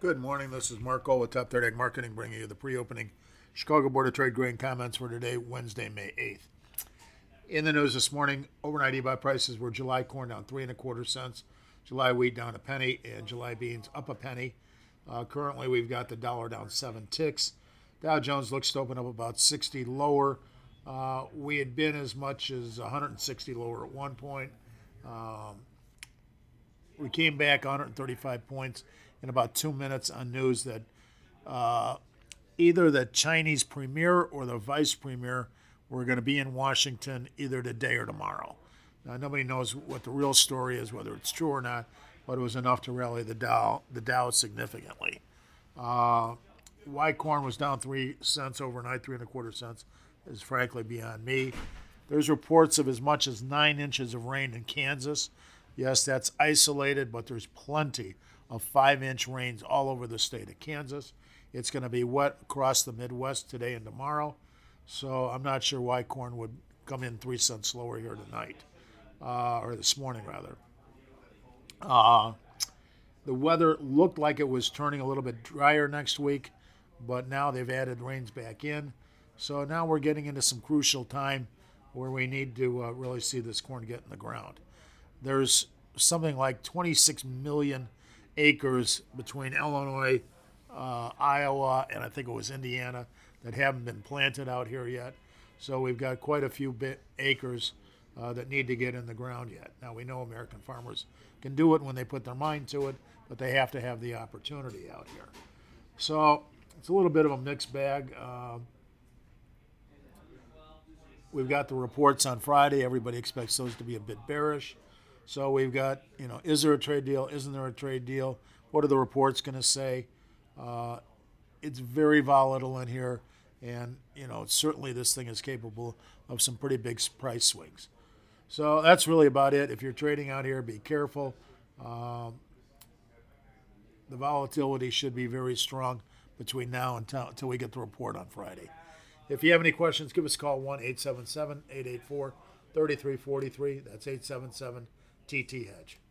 Good morning. This is Mark Gold with Top Third Ag Marketing, bringing you the pre-opening Chicago Board of Trade grain comments for today, Wednesday, May 8th. In the news this morning, overnight e-buy prices were July corn down 3.25 cents, July wheat down a penny, and July beans up a penny. Currently, we've got the dollar down 7 ticks. Dow Jones looks to open up about 60 lower. We had been as much as 160 lower at one point. We came back 135 points in about 2 minutes on news that either the Chinese premier or the vice premier were going to be in Washington either today or tomorrow. Now, nobody knows what the real story is, whether it's true or not, but it was enough to rally the Dow significantly. Why corn was down 3 cents overnight, 3.25 cents, is frankly beyond me. There's reports of as much as 9 inches of rain in Kansas. Yes, that's isolated, but there's plenty of 5-inch rains all over the state of Kansas. It's going to be wet across the Midwest today and tomorrow, so I'm not sure why corn would come in 3 cents lower here tonight, or this morning rather. The weather looked like it was turning a little bit drier next week, but now they've added rains back in. So now we're getting into some crucial time where we need to really see this corn get in the ground. There's something like 26 million acres between Illinois, Iowa, and I think it was Indiana that haven't been planted out here yet. So we've got quite a few acres that need to get in the ground yet. Now, we know American farmers can do it when they put their mind to it, but they have to have the opportunity out here. So it's a little bit of a mixed bag. We've got the reports on Friday. Everybody expects those to be a bit bearish. So we've got, is there a trade deal? Isn't there a trade deal? What are the reports going to say? It's very volatile in here, and, certainly this thing is capable of some pretty big price swings. So that's really about it. If you're trading out here, be careful. The volatility should be very strong between now until we get the report on Friday. If you have any questions, give us a call, 1-877-884-3343. That's 877-TT-HEDGE.